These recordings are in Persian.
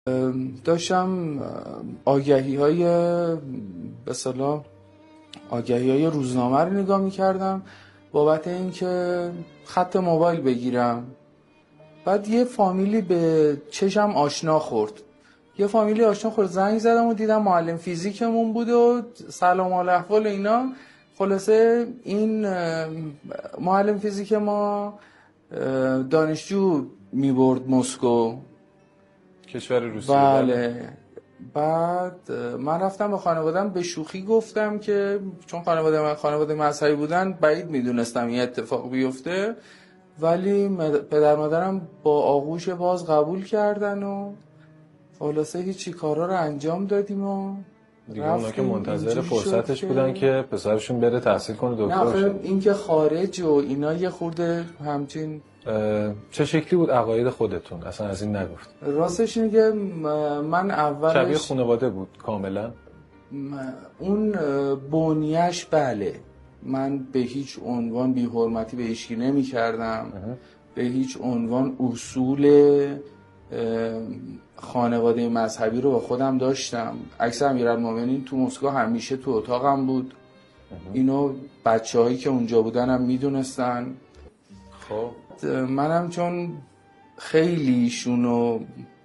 داشتم آگهی های روزنامه رو نگاه میکردم بابت اینکه خط موبایل بگیرم. بعد یه فامیلی به چشم آشنا خورد. زنگ زدم و دیدم معلم فیزیکمون بود و سلام علیه احوال اینا. خلاصه این معلم فیزیک ما دانشجو میبرد مسکو، کشور روسیه. بله. بعد من رفتم به خانواده‌ام به شوخی گفتم که چون خانواده مذهبی بودن بعید میدونستم این اتفاق بیفته، ولی پدر مادرم با آغوش باز قبول کردن و خلاصه هیچی کارا رو انجام دادیم و دیگه اونا که منتظر فرصتش بودن که پسرشون بره تحصیل کنه دکتر شه. نه این که خارج و اینا یه خورده همچین. چه شکلی بود عقاید خودتون؟ اصلا از این نگفت. راستش اینه که من اولش شبیه خانواده بود کاملا. اون بنیش بله، من به هیچ عنوان بی حرمتی به هیچکی نمی کردم، به هیچ عنوان اصول خانواده مذهبی رو با خودم داشتم. عکس امیرالمومنین تو مسکو همیشه تو اتاقم بود. اینو بچه‌هایی که اونجا بودن هم میدونستن. خب منم چون خیلی ایشونو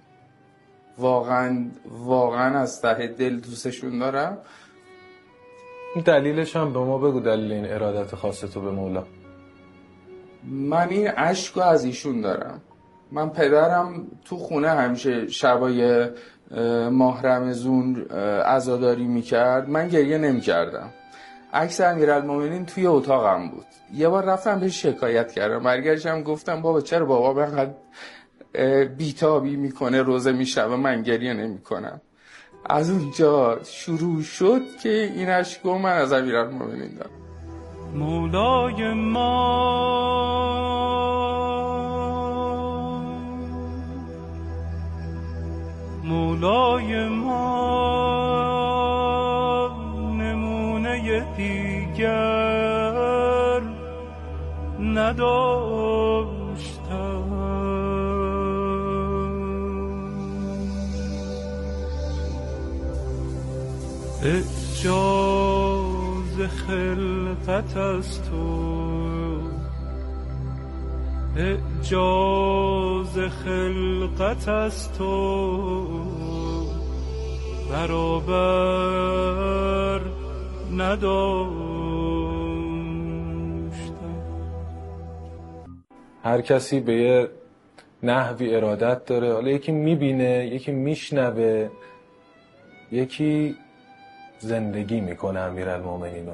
واقعا از ته دل دوستشون دارم. دلیلش هم به ما بگو، دلیل این ارادت خاص تو به مولا. من این عشقو از ایشون دارم. من پدرم تو خونه همیشه شبای ماه رمضون عزاداری میکرد، من گریه نمیکردم. عکس امیرالمومنین توی اتاقم بود. یه بار رفتم بهش شکایت کردم، برگشتم گفتم بابا چرا بابا اینقدر بیتابی میکنه روزه میشوه من گریه نمیکنم. از اونجا شروع شد که این عشقو من از امیرالمومنین دارم. مولای ما نمونه دیگر نداشتم. اعجاز خلقت از تو، اعجاز خلقت از تو برابر نداشتم. هر کسی به یه نحوی ارادت داره. حالا یکی میبینه، یکی میشنوه، یکی زندگی میکنه امیرالمومنینو.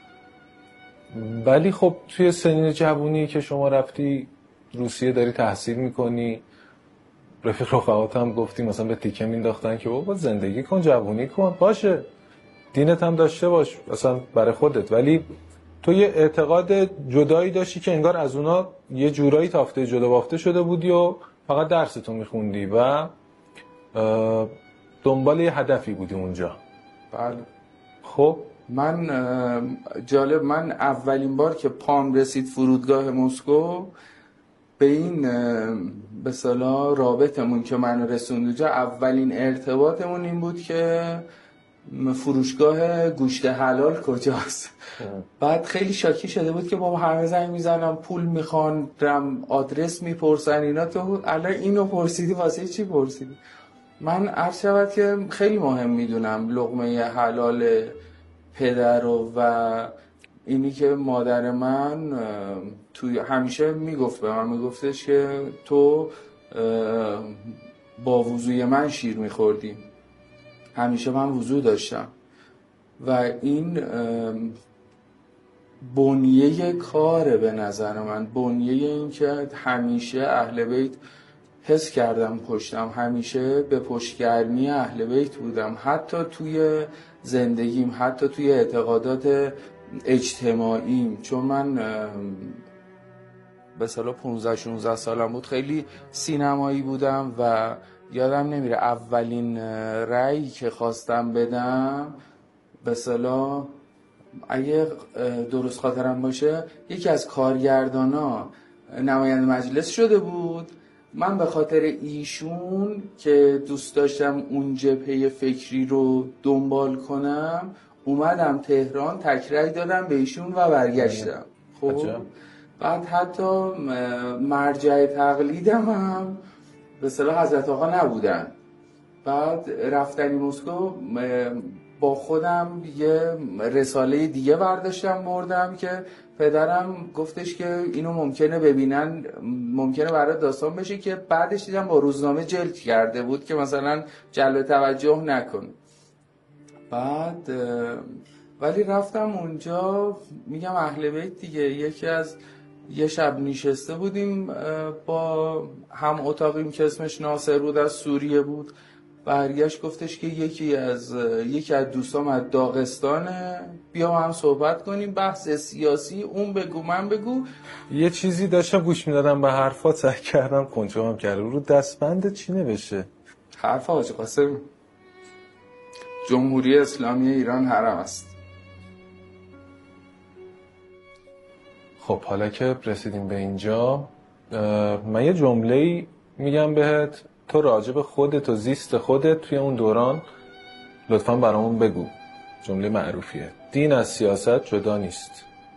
ولی خب توی سنین جوونی که شما رفتی روسیه داری تحصیل میکنی، رفقات هم گفتی مثلا به تیکه مینداختن که بابا زندگی کن، جوونی کن، باشه دینت هم داشته باش اصلا برای خودت، ولی تو یه اعتقاد جدایی داشتی که انگار از اونا یه جورایی تافته جدا بافته شده بودی و فقط درستو میخوندی و دنبال یه هدفی بودی اونجا. بله. خب من اولین بار که پام رسید فرودگاه مسکو به این به اصطلاح رابطمون که منو رسوند اونجا، اولین ارتباطمون این بود که فروشگاه گوشت حلال کجاست. بعد خیلی شاکی شده بود که بابا همه زنگ میزنن پول میخوان، آدرس میپرسن اینا، تو الان اینو پرسیدی واسه چی پرسیدی؟ من عرض شود که خیلی مهم میدونم لقمه حلال پدر و اینی که مادر من توی همیشه میگفت به من، میگفتش که تو با وضوی من شیر میخوردی. همیشه من وضو داشتم و این بنیه کاره به نظر من، بنیه این که همیشه اهل بیت حس کردم پشتم، همیشه به پشتگرمی اهل بیت بودم، حتی توی زندگیم، حتی توی اعتقادات اجتماعیم. چون من به سالا 15-16 سالم بود خیلی سینمایی بودم و یادم نمیره اولین رأیی که خواستم بدم به سالا، اگه درست خاطرم باشه، یکی از کارگردانا نماینده مجلس شده بود، من به خاطر ایشون که دوست داشتم اون جبهه فکری رو دنبال کنم اومدم تهران، تکرای دادم به ایشون و برگشتم. خب بعد حتی مرجع تقلیدم هم به اصطلاح حضرت آقا نبودن. بعد رفتنی مسکو با خودم یه رساله دیگه برداشتم بردم که پدرم گفتش که اینو ممکنه ببینن، ممکنه برای داستان بشه، که بعدش دیدم با روزنامه جلد کرده بود که مثلا جلب توجه نکنه. بعد ولی رفتم اونجا، میگم اهل بیت دیگه، یه شب نشسته بودیم با هم اتاقیم که اسمش ناصر بود، از سوریه بود. برگشت گفتش که یکی از دوستام از داغستانه، بیا هم صحبت کنیم، بحث سیاسی، اون بگو من بگو. یه چیزی داشتم گوش میدادم به حرفات، سعی کردم کنترلم کردم. رو دستبند چی نوشته؟ حرف حاج قاسم، جمهوری اسلامی ایران حرم است. خب حالا که رسیدیم به اینجا، من یه جمله‌ای میگم بهت، تو راجب خودت و زیست خودت توی اون دوران لطفاً برامون بگو. جمله معروفیه: دین از سیاست جدا نیست.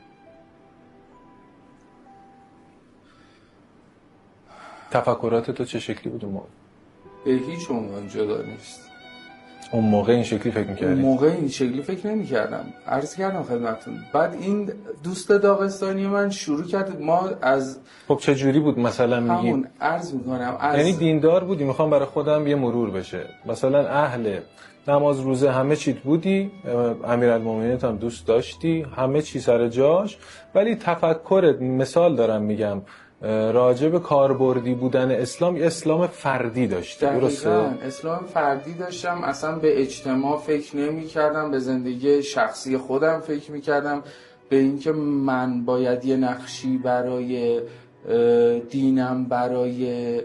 تفکرات تو چه شکلی بود اون موقع؟ به هیچ عنوان جدا نیست. اون موقع این شکلی فکر می‌کردی؟ اون موقع این شکلی فکر نمی‌کردم. عرض کردم خدمتتون. بعد این دوست داغستانی من شروع کرد، ما از خب چه جوری بود مثلا میگی؟ همون عرض می‌کنم یعنی دیندار بودی؟ میخوام برای خودم یه مرور بشه. مثلا اهل نماز روزه همه چیت بودی، امیرالمومنین هم دوست داشتی، همه چی سر جاش، ولی تفکرت، مثال دارم میگم، راجع به کاربردی بودن اسلام فردی داشتی. درسته؟ اسلام فردی داشتم، اصلا به اجتماع فکر نمی کردم، به زندگی شخصی خودم فکر می کردم، به اینکه من باید یه نقشی برای دینم، برای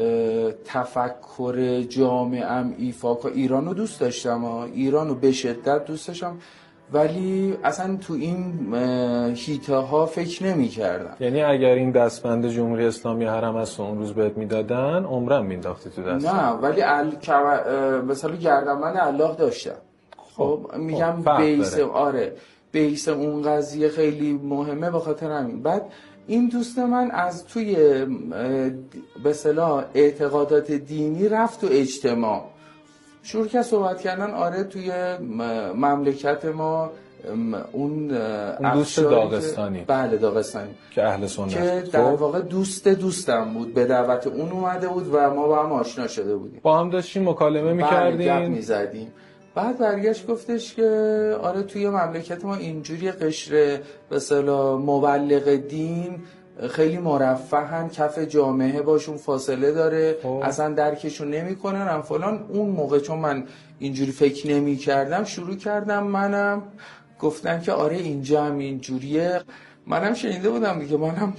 تفکر جامعه‌ام ایفا کنم. ایرانو دوست داشتم، ایرانو به شدت دوست داشتم، ولی اصلا تو این هیته ها فکر نمی کردم. یعنی اگر این دستبند جمهوری اسلامی حرم است و اون روز بهت میدادن، عمرم مینداختی تو دست؟ نه، ولی مثلا گردنبند الله داشتم. خب میگم بیس اون قضیه خیلی مهمه، به خاطر همین. بعد این دوست من از توی به اصطلاح اعتقادات دینی رفت تو اجتماع، شروع کرد صحبت کردن. آره توی مملکت ما اون دوست داغستانی، بله داغستانی که اهل سنت، که در واقع دوستم بود، به دعوت اون اومده بود و ما با هم آشنا شده بودیم، با هم داشتیم مکالمه می‌کردیم، گپ می‌زدیم. بعد برگشت گفتش که آره توی مملکت ما اینجوری قشر به اصطلاح مبلغ دین خیلی مرفهن، کف جامعه باشون فاصله داره، اصلا درکشون نمی‌کنن فلان. اون موقع چون من اینجوری فکر نمی‌کردم، شروع کردم منم گفتن که آره اینجا هم اینجوریه. منم شنیده بودم دیگه، منم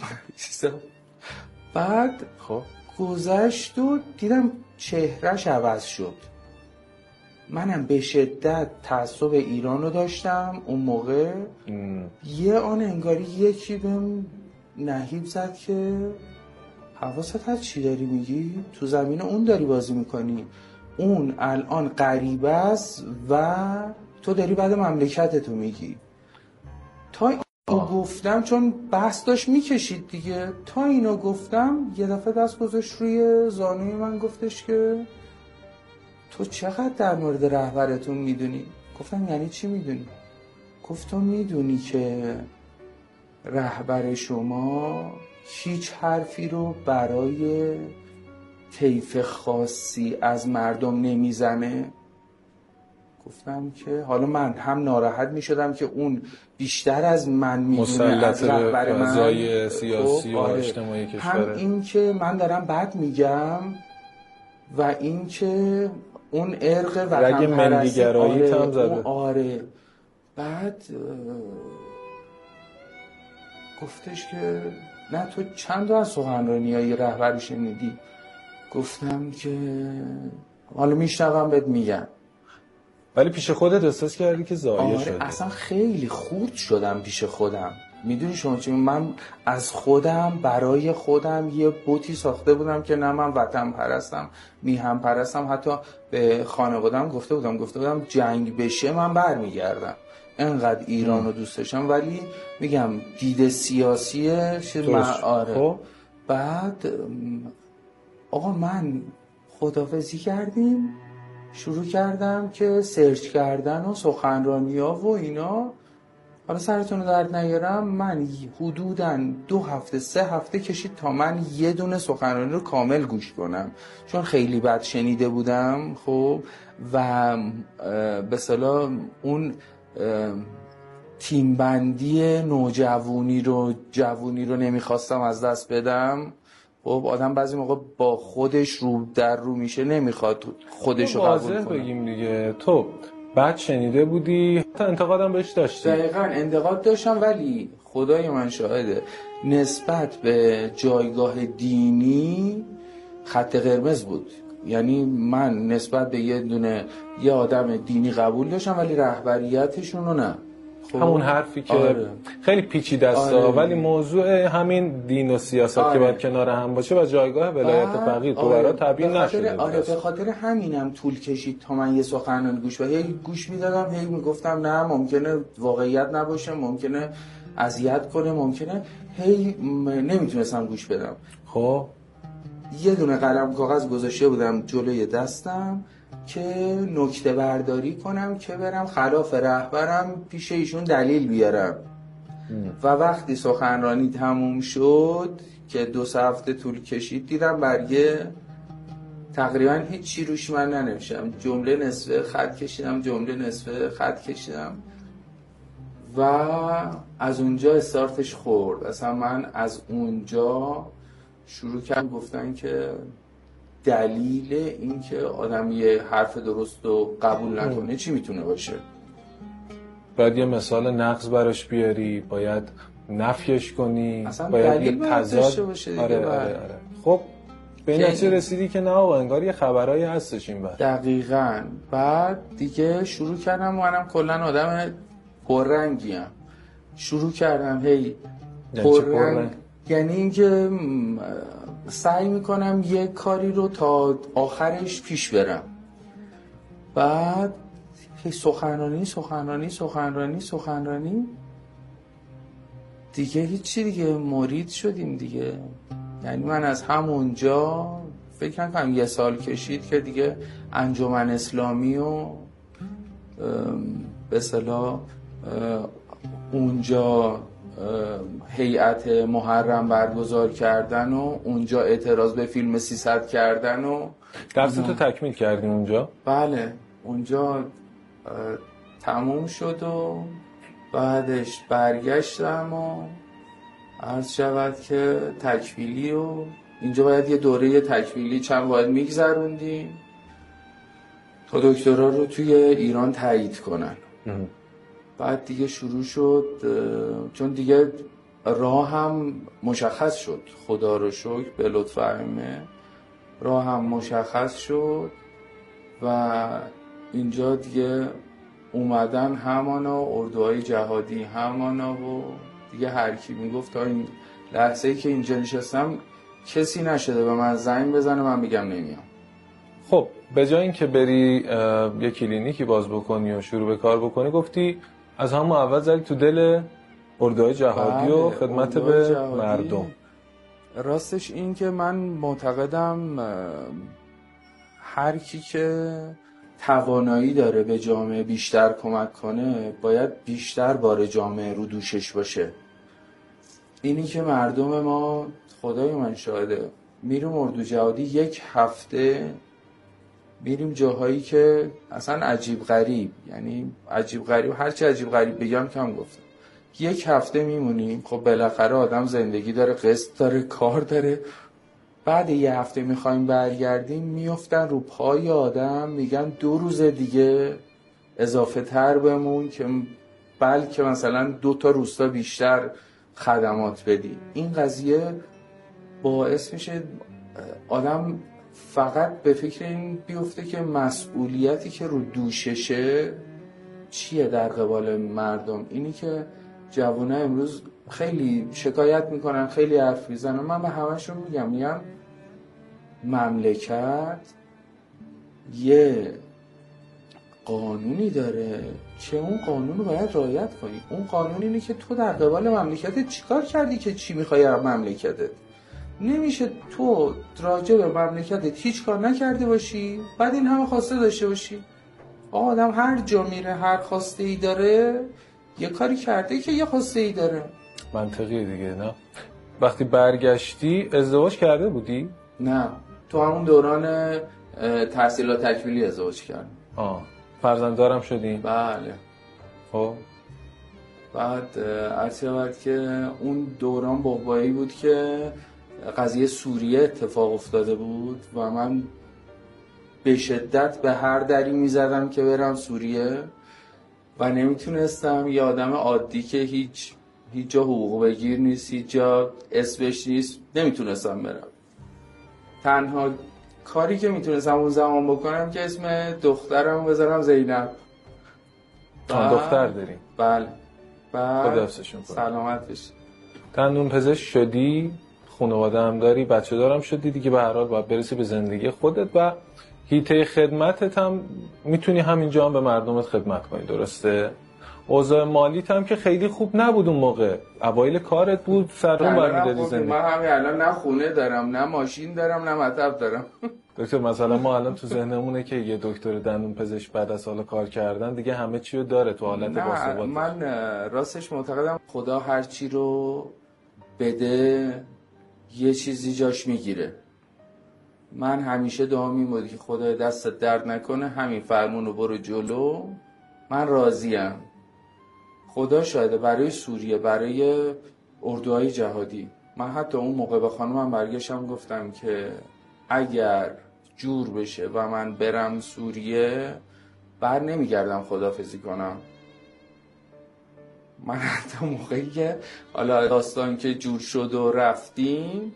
بعد گذشت و دیدم چهرهش عوض شد. منم به شدت تعصب ایرانو داشتم اون موقع. یه آن انگاری یکی بهم نهیب زد که حواست هست چی داری میگی؟ تو زمین اون داری بازی میکنی، اون الان غریبه است و تو داری بعد مملکتتو میگی. تا اینو گفتم، چون بحث داشت میکشید دیگه، تا اینو گفتم یه دفعه دست گذاشت روی زانوی من، گفتش که تو چقدر در مورد رهبرتون میدونی؟ گفتم یعنی چی میدونی؟ گفت تو میدونی که رهبر شما هیچ حرفی رو برای طیف خاصی از مردم نمیزنه؟ گفتم که حالا من هم ناراحت میشدم که اون بیشتر از من میدونه از رهبر من، مسلط سیاسی و اجتماعی کشوره، هم این که من دارم بد میگم و این که اون ارق وطن پرستی هم زده. آره. بعد گفتش که نه تو چند تا از سخنرانی‌های رهبری شنیدی؟ گفتم که حالا میشنوم بهت میگم. ولی پیش خودت احساس کردی که ضایع شدی؟ اصلا خیلی خورد شدم پیش خودم. میدونی شما چی؟ من از خودم برای خودم یه بوتی ساخته بودم که نه من وطن پرستم، میهم پرستم. حتی به خانواده‌ام گفته بودم جنگ بشه من برمیگردم، انقدر ایران رو دوست داشتم. ولی میگم دید سیاسیه آره. خب بعد آقا من خداحافظی کردیم، شروع کردم که سرچ کردن و سخنرانی ها و اینا. حالا سرتون رو درد نیارم، من حدوداً 2 هفته 3 هفته کشید تا من یه دونه سخنرانی رو کامل گوش کنم، چون خیلی بد شنیده بودم. خب و به اصطلاح اون تیم بندی نوجوانی رو نمیخواستم از دست بدم. خب آدم بعضی موقع با خودش رو در رو میشه، نمیخواد خودش رو قبول کنه. بگیم دیگه تو بعد شنیده بودی، تا انتقادم بهش داشتی؟ دقیقاً انتقاد داشتم، ولی خدای من شاهده نسبت به جایگاه دینی خط قرمز بود. یعنی من نسبت به یه آدم دینی قبول داشتم، ولی رهبریتشون رو نه. همون حرفی که آره. خیلی پیچیده است، ولی موضوع همین دین و سیاست که باید کنار هم باشه و جایگاه ولایت فقیه تو برای تبیین نشده. به خاطر همینم طول کشید تا من یه سخنرانی گوش میدادم، هی میگفتم نه ممکنه واقعیت نباشه، ممکنه اذیت کنه، ممکنه، هی نمیتونستم گوش بدم. خب یه دونه قلم کاغذ گذاشته بودم جلوی دستم که نکته برداری کنم که برم خلاف رهبرم پیش ایشون دلیل بیارم. و وقتی سخنرانی تموم شد که 2 هفته طول کشید، دیدم برگه تقریبا هیچی روش من ننوشتم، جمله نصفه خط کشیدم، جمله نصفه خط کشیدم. و از اونجا استارتش خورد. اصلا من از اونجا شروع کردم گفتن که دلیل این که آدم یه حرف درست رو قبول نکنه چی میتونه باشه. باید یه مثال نقض براش بیاری، باید نفیش کنی، اصلا باید یه تضاد باشه دیگه. آره. خب به این نتیجه رسیدی که نه آقا انگار یه خبرایی هستش این بعد. دقیقاً. بعد دیگه شروع کردم، منم کلا آدم پررنگیم، شروع کردم هی پررنگ، یعنی اینکه سعی میکنم یه کاری رو تا آخرش پیش برم. بعد سخنرانی دیگه هیچی دیگه، مرید شدیم دیگه. یعنی من از همونجا فکر نکنم 1 سال کشید که دیگه انجمن اسلامی و به اصطلاح اونجا هیئت محرم برگزار کردن و اونجا اعتراض به فیلم 300 کردن و درستو تکمیل کردیم اونجا؟ بله اونجا تموم شد و بعدش برگشتم و عرض شود که تکمیلی و اینجا باید یه دوره تکمیلی چند باید میگذروندیم تا دکترا رو توی ایران تایید کنن. بعد دیگه شروع شد، چون دیگه راه هم مشخص شد، خدا رو شکر به لطف ائمه راه هم مشخص شد و اینجا دیگه اومدن همانا اردوهای جهادی همانا و دیگه هر کی میگفت تا این لحظه‌ای که اینجا نشستم کسی نشده به من زنگ بزنه من میگم نمیام. خب به جای اینکه بری یه کلینیکی باز بکنی و شروع به کار بکنی، گفتی از همون اول زدی تو دل اردوهای جهادی و خدمت به مردم. راستش این که من معتقدم هر کی که توانایی داره به جامعه بیشتر کمک کنه باید بیشتر بار جامعه رو دوشش باشه. اینی که مردم ما خدای من شاهده میریم اردو جهادی 1 هفته میریم جاهایی که اصلا عجیب غریب، یعنی عجیب غریب، هرچی عجیب غریب بگم کم گفتم. 1 هفته میمونیم، خب بالاخره آدم زندگی داره، قسط داره، کار داره. بعد 1 هفته میخوایم برگردیم میفتن رو پای آدم، میگن 2 روز دیگه اضافه تر بمون که بلکه مثلا 2 تا روستا بیشتر خدمات بدی. این قضیه باعث میشه آدم فقط به فکر این بیفته که مسئولیتی که رو دوششه چیه در قبال مردم. اینی که جوانه امروز خیلی شکایت میکنن، خیلی حرف میزنن. من به همشون میگم مملکت یه قانونی داره که اون قانون رو باید رعایت کنی. اون قانون اینه که تو در قبال مملکتت چیکار کردی که چی میخوای از مملکتت. نمیشه تو راجع به مملکتت هیچ کار نکرده باشی بعد این همه خواسته داشته باشی. آدم هر جا میره هر خواسته ای داره، یه کاری کرده که یه خواسته ای داره. منطقیه دیگه. نه وقتی برگشتی ازدواج کرده بودی؟ نه، تو همون دوران تحصیلات تکمیلی ازدواج کردم. فرزنددارم شدی؟ بله. خب بعد عرض شود که اون دوران بحبایی بود که قضیه سوریه اتفاق افتاده بود و من به شدت به هر دری میزدم که برم سوریه و نمیتونستم. یه آدم عادی که هیچ جا حقوق بگیر نیست، هیچ جا اسمش نیست، نمیتونستم برم. تنها کاری که میتونستم اون زمان بکنم که اسم دخترم بذارم زینب. دختر داریم؟ بله. خداحافظشون کنم. سلامت بشی. دندون پزشک شدی، خانواده هم داری، بچه دارم شدی دیگه، به هر حال باید برسی به زندگی خودت و حیطه خدمتت هم میتونی همینجا هم به مردمت خدمت کنی. درسته؟ اوضاع مالیت هم که خیلی خوب نبود اون موقع، اوایل کارت بود، سرون برمیدادی زندگی. من همین الان نه خونه دارم، نه ماشین دارم، نه مطب دارم. دکتر مثلا ما الان تو ذهنمونه که یه دکتر دندون پزشک بعد از سال کار کردن دیگه همه چی رو داره تو حالت باثبات. من راستش معتقدم خدا هر چی رو بده یه چیزی جاش میگیره. من همیشه دعا می‌کنم که خدا دستت درد نکنه، همین فرمون رو برو جلو، من راضیم. خدا شاهده برای سوریه، برای اردوهای جهادی، من حتی اون موقع به خانمم برگشتم گفتم که اگر جور بشه و من برم سوریه بر نمیگردم خداحافظی کنم. من حتی موقعی که حالا داستان که جور شد و رفتیم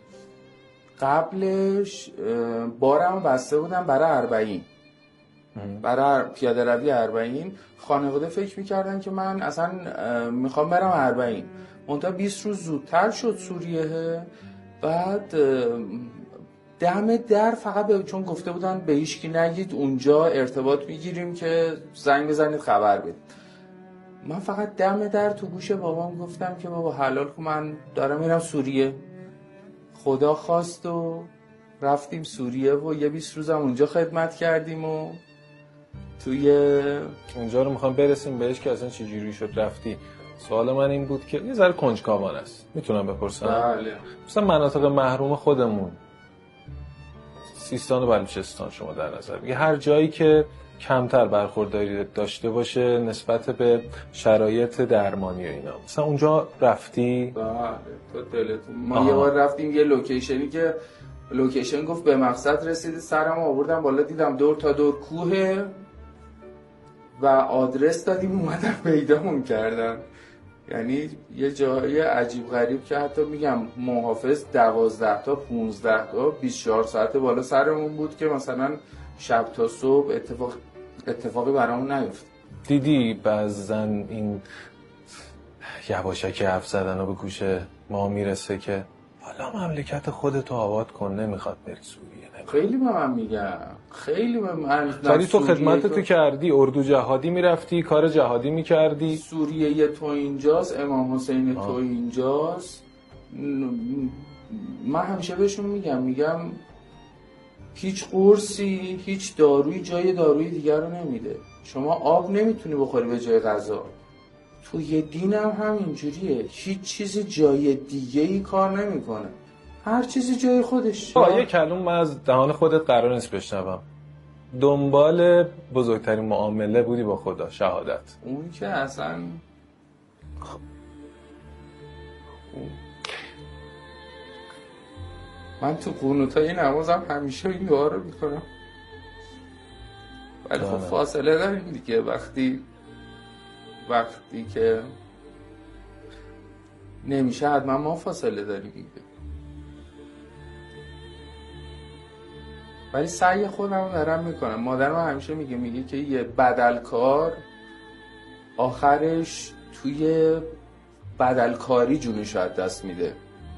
قبلش بارم بسته بودم برای 40، برای پیاده روی 40. خانواده فکر میکردن که من اصلا میخوام برم 40، منتها 20 روز زودتر شد سوریه. بعد دم در فقط چون گفته بودن به هیچکی نگید، اونجا ارتباط میگیریم که زنگ بزنید خبر بدید. من فقط دم در تو گوش بابام گفتم که بابا حلال کن من دارم میرم سوریه. خدا خواست و رفتیم سوریه و یه 20 روزم اونجا خدمت کردیم و توی اونجا رو میخوام برسیم بهش که اصلا چه جوری شد رفتی. سوال من این بود که یه ذره کنجکاوانه است، میتونم بپرسم؟ بله. مثلا مناطق محروم خودمون، سیستان و بلوچستان شما در نظر بگیر، هر جایی که کمتر برخورداری داشته باشه نسبت به شرایط درمانی و اینا، مثلا اونجا رفتی؟ بله تو دلتون. ما یه بار رفتیم یه لوکیشنی که لوکیشن گفت به مقصد رسیدی، سرم آوردم بالا دیدم دور تا دور کوه و آدرس دادیم اومدن پیدامون کردن. یعنی یه جای عجیب غریب که حتی میگم محافظ 12 تا 15 تا 24 ساعت بالا سرمون بود که مثلا شب تا صبح اتفاقی برامون نیفت. دیدی بعضن این یواشکی حرف زدن و به گوش ما میرسه که حالا مملکت خودتو آباد کن، نمیخواد بری سوریه. خیلی به من میگم، خیلی به من. ولی تو خدمتتو کردی، اردو جهادی میرفتی، کار جهادی میکردی. سوریه تو اینجاست، امام حسین تو اینجاست. من همیشه بهشون میگم هیچ قرصی، هیچ دارویی جای داروی دیگر رو نمیده. شما آب نمیتونی بخوری به جای غذا. تو یه دین هم همینجوریه، هیچ چیزی جای دیگه ای کار نمیکنه، هر چیزی جای خودش. یه کلمه من از دهان خودت قرار نیست بشنوم. دنبال بزرگترین معامله بودی با خدا، شهادت. اون که اصلا من تو قنوتای نمازم همیشه این دعا رو میکنم، ولی خب فاصله داریم دیگه. وقتی که نمیشه حتما ما فاصله داریم دیگه. ولی سعی خودم دارم میکنم. مادرم همیشه میگه که یه بدلکار آخرش توی بدلکاری جونش از دست میده.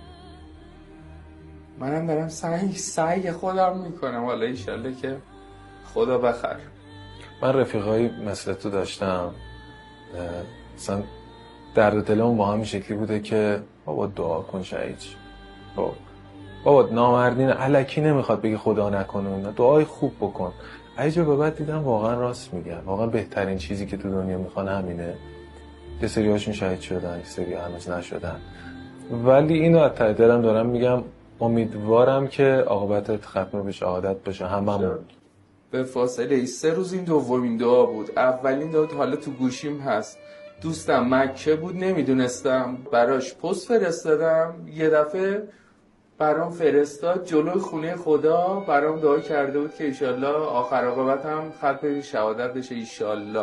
منم دارم سعی خودم میکنم، حالا انشالله که خدا بخیر. من رفیقایی مثل تو داشتم، مثلا درد دلمون با هم شکلی بوده که بابا دعا کن شهید، بابا نامردین الکی نمیخواد بگی خدا نکنه، اینا دعای خوب بکن. ایجا به بعد دیدم واقعا راست میگن، واقعا بهترین چیزی که تو دنیا میخوان همینه. یه سری هاشون شهید شدن، یه سری هنوز نشدن، ولی اینو از ته دلم دارم میگم امیدوارم که عاقبتت ختم به شهادت بشه هممون. به فاصله 3 روز این دومین دعا بود. اولین دعا حالا تو گوشیم هست. دوستم مکه بود، نمیدونستم، براش پست فرستادم، یه دفعه برام فرستاد جلوی خونه خدا، برام دعا کرده بود که ایشالله آخر عاقبتم ختم به شهادت بشه ایشالله.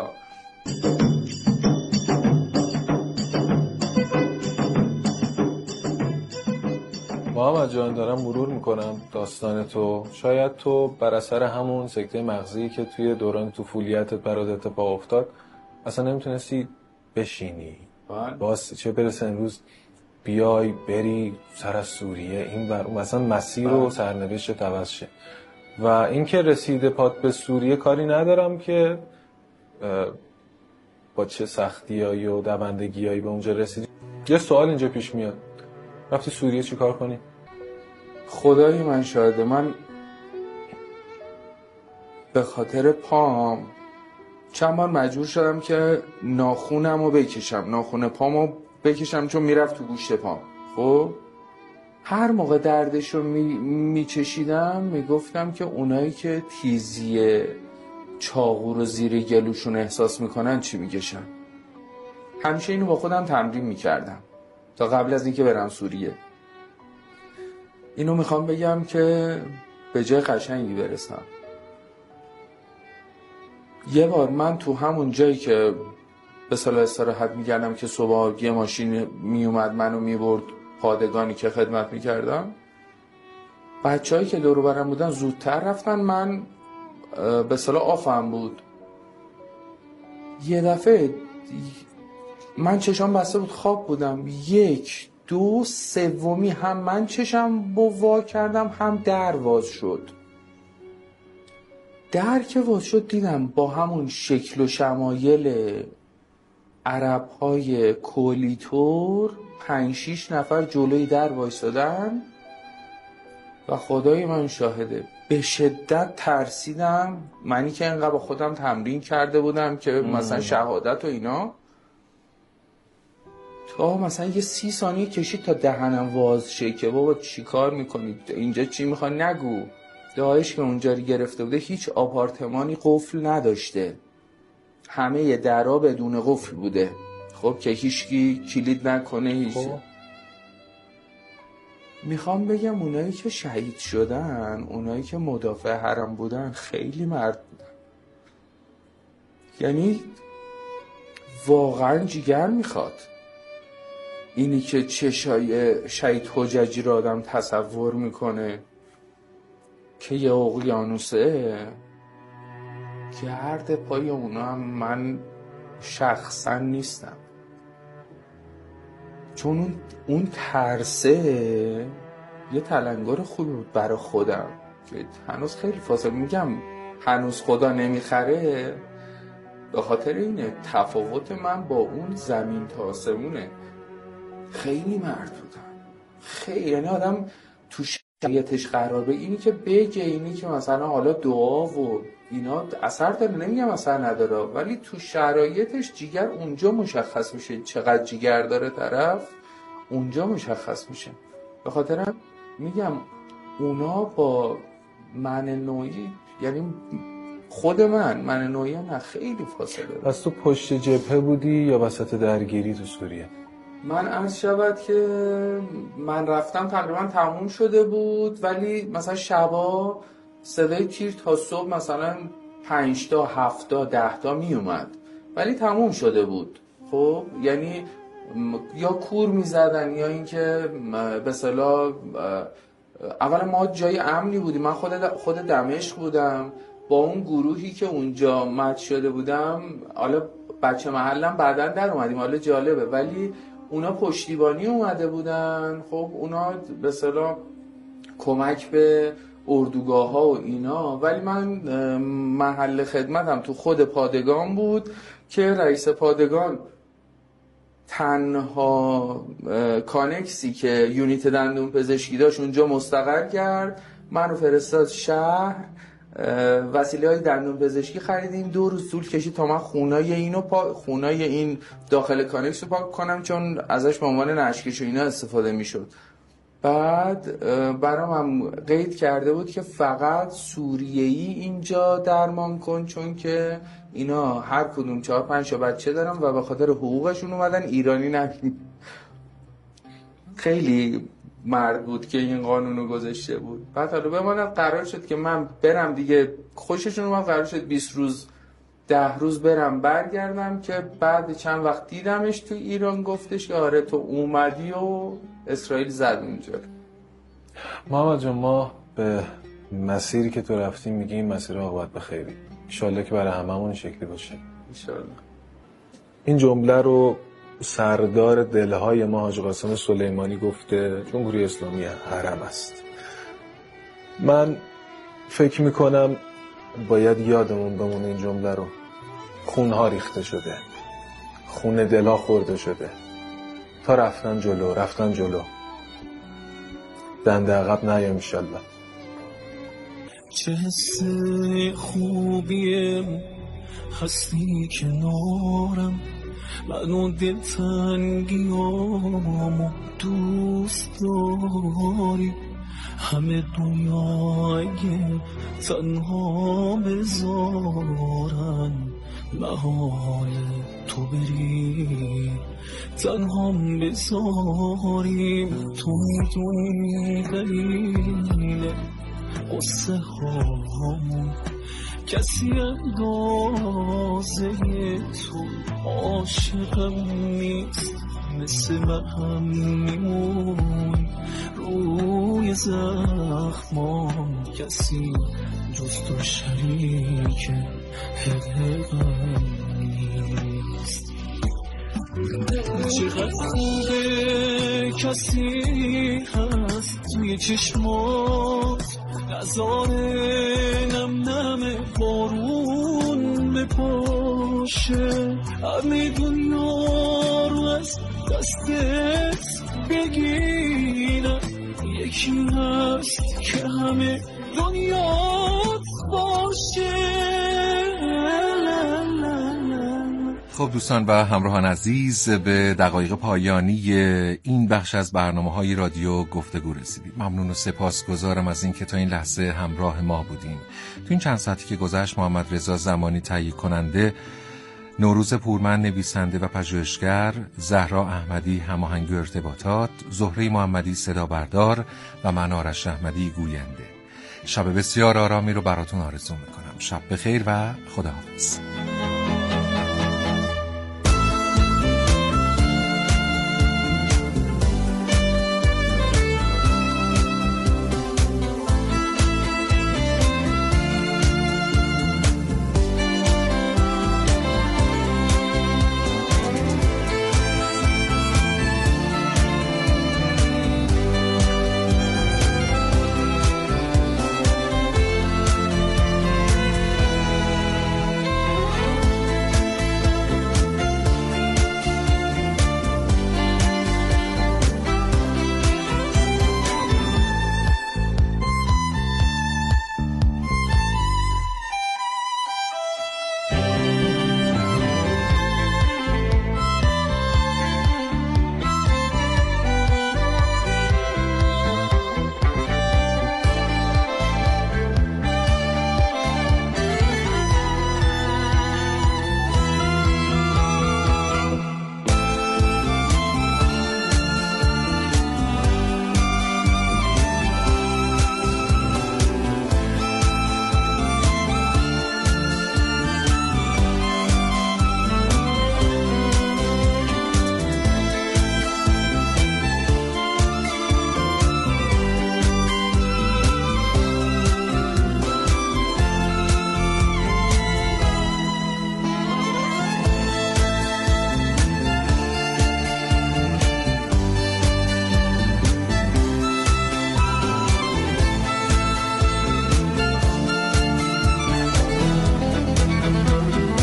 محمد جان دارم مرور میکنم داستان تو. شاید تو بر اثر همون سکته مغزی که توی دوران طفولیتت برات اتفاق افتاد اصلا نمیتونستی بشینی، باز چه برسه امروز بیای بری سر از سوریه این بر مثلا مسیر و سرنوشت عوض شه. و این که رسیده پات به سوریه کاری ندارم که با چه سختیایی و دوندگیایی به اونجا رسیدی. یه سوال اینجا پیش میاد، رفتی سوریه چی کار کنی؟ خدای من شاهده، من به خاطر پام چند بار مجبور شدم که ناخونمو بکشم، ناخون پامو بکشم چون میرفت تو گوشت پام. خب هر موقع دردشو میچشیدم میگفتم که اونایی که تیزی چاقو رو زیر گلوشون احساس میکنن چی میکشن. همیشه اینو با خودم تمرین میکردم تا قبل از اینکه برم سوریه. اینو میخوام بگم که به جای قشنگی برسم. یه بار من تو همون جایی که به صلاح استراحت میکردم که صبح یه ماشین میومد منو میبرد پادگانی که خدمت میکردم، بچه‌هایی که دور و برم بودن زودتر رفتن، من به صلاح آفم بود. یه دفعه من چشام بسته بود، خواب بودم، 1 2 سومی هم من چشم وا کردم هم در واز شد. در که واز شد دیدم با همون شکل و شمایل عرب‌های کولیتور 5-6 نفر جلوی در وایسادن و خدای من شاهده به شدت ترسیدم. منی که انقدر با خودم تمرین کرده بودم که مثلا شهادت و اینا، تا مثلا یه 30 ثانیه کشید تا دهنم واز شه که بابا چی کار میکنید اینجا، چی میخوان نگو. داعش که اونجا گرفته بوده هیچ آپارتمانی قفل نداشته، همه درها بدون قفل بوده. خب که هیچکی کلید نکنه هیچ. میخوام بگم اونایی که شهید شدن، اونایی که مدافع حرم بودن خیلی مرد بودن. یعنی واقعا جیگر میخواد اینی که چشای شهید حججی رو آدم تصور میکنه که یه اقیانوسه، گرد پای اونا هم من شخصا نیستم. چون اون ترسه یه تلنگر خوبی بود برای خودم که هنوز خیلی فاصله، میگم هنوز خدا نمیخره به خاطر اینه. تفاوت من با اون زمین تا آسمونه. خیلی مرد بودم، خیلی، یعنی آدم تو شرایطش قرار به اینی که بگه، اینی که مثلا حالا دعا و اینا اثر داره، نمیگم اثر نداره، ولی تو شرایطش جیگر اونجا مشخص میشه، چقدر جیگر داره طرف اونجا مشخص میشه. به خاطر میگم اونا با من نوعی، یعنی خود من نوعی نه خیلی فاصله داره. پس تو پشت جبهه بودی یا وسط درگیری تو سوریه؟ من عرض شود که من رفتم تقریبا تموم شده بود، ولی مثلا شبا صدای تیر تا صبح مثلا 5 تا 7 تا 10 تا می اومد، ولی تموم شده بود. خب یعنی یا کور می زدن یا اینکه به اصطلاح اولا ما جای امنی بودیم. من خود دمشق بودم با اون گروهی که اونجا مد شده بودم. حالا بچه محلم بعدن در اومدیم، حالا جالبه، ولی اونا پشتیبانی اومده بودن. خب اونا به اصطلاح کمک به اردوگاه ها و اینا، ولی من محل خدمتم تو خود پادگان بود که رئیس پادگان تنها کانکسی که یونیت دندون پزشکی داشت اونجا مستقر کرد، منو فرستاد شهر، وسیله های دندون پزشکی خریدیم. 2 روز طول کشید تا من خونای این داخل کانکس رو پاک کنم، چون ازش به عنوان نشکش و اینا استفاده میشد. بعد برام هم قید کرده بود که فقط سوریه‌ای اینجا درمان کن، چون که اینا هر کدوم 4-5 تا بچه دارن و به خاطر حقوقشون اومدن، ایرانی نبین. خیلی مرد بود که این قانونو گذاشته بود. بعد حالا بماند قرار شد که من برم دیگه، خوششون اومد، قرار شد 20 روز 10 روز برم برگردم، که بعد چند وقت دیدمش تو ایران، گفتش که آره تو اومدی و اسرائیل زد اونجا. محمد جان، ما به مسیری که تو رفتی میگیم مسیر عاقبت به خیری، انشالله که برای هممون شکلی باشه. انشالله. این جمله رو سردار دلهای ما حاج قاسم سلیمانی گفته، جمهوری اسلامی حرم است. من فکر میکنم باید یادمون بمونه این جمله رو. خونها ریخته شده، خون دلها خورده شده، تا رفتن جلو، دنده عقب نیا انشالله. چه حس خوبیم هستی کنارم، منو دلتنگیامو دوست داری، همه دنیا اگه تنها بذارن، محال تو بری تنها بذاریم. تو میدونی دلیل قصه هامون، کسی اندازه تو عاشقم نیست، مثل من میمون روی زخمام، کسی جز تو شریک حقیقم نیست. چقدر خوبه کسی هست توی چشمات، نظاره نم بارون بپاشه، همه دنیا رو از دستت بگیرم، یکی هست که همه دنیات باشه. خب دوستان و همراهان عزیز، به دقایق پایانی این بخش از برنامه‌های رادیو گفتگو رسیدیم. ممنون و سپاسگزارم از این که تا این لحظه همراه ما بودین. تو این چند ساعتی که گذشت، محمد رضا زمانی تهیه کننده، نوروز پورمن نویسنده و پژوهشگر، زهرا احمدی هماهنگ و ارتباطات، زهره محمدی صدا بردار و من آرش احمدی گوینده. شب بسیار آرامی رو براتون آرزو میکنم. شب بخیر و خداحافظ.